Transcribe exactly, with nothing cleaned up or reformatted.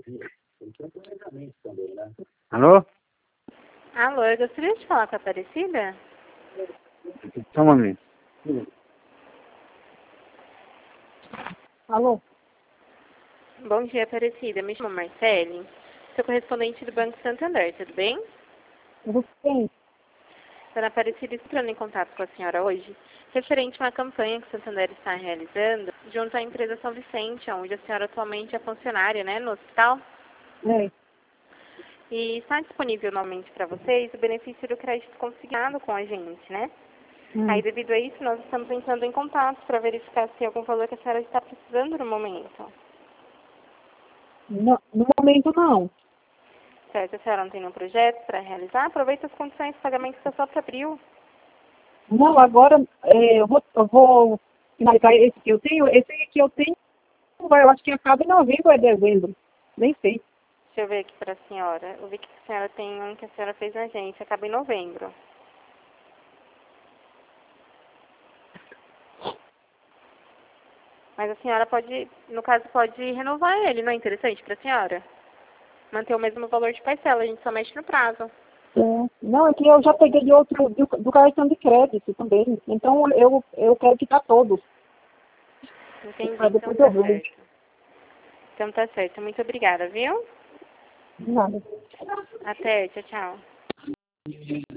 Alô? Alô, eu gostaria de falar com a Aparecida? Só um momento. Alô? Bom dia, Aparecida. Me chamo Marcele. Sou correspondente do Banco Santander, tudo bem? Tudo bem? Dona Aparecida, estou entrando em contato com a senhora hoje, referente a uma campanha que o Santander está realizando junto à empresa São Vicente, onde a senhora atualmente é funcionária, né, no hospital. É. E está disponível novamente para vocês o benefício do crédito consignado com a gente, né? Hum. Aí, devido a isso, nós estamos entrando em contato para verificar se tem algum valor que a senhora está precisando no momento. No, no momento, não. Certo, a senhora não tem nenhum projeto para realizar? Aproveita as condições de pagamento que só para abril. Não, agora é, eu, vou, eu vou finalizar esse que eu tenho. Esse que eu tenho, eu acho que acaba em novembro ou é dezembro. Nem sei. Deixa eu ver aqui para a senhora. Eu vi que a senhora tem um que a senhora fez na agência, acaba em novembro. Mas a senhora pode, no caso, pode renovar ele, não é interessante para a senhora? Manter o mesmo valor de parcela, a gente só mexe no prazo. É, não, é que eu já peguei de outro, do, do cartão de crédito também. Então eu, eu quero quitar todos. Entendi, Pra então depois tá eu vejo. certo. Então tá certo. Muito obrigada, viu? Nada. Até, tchau, tchau.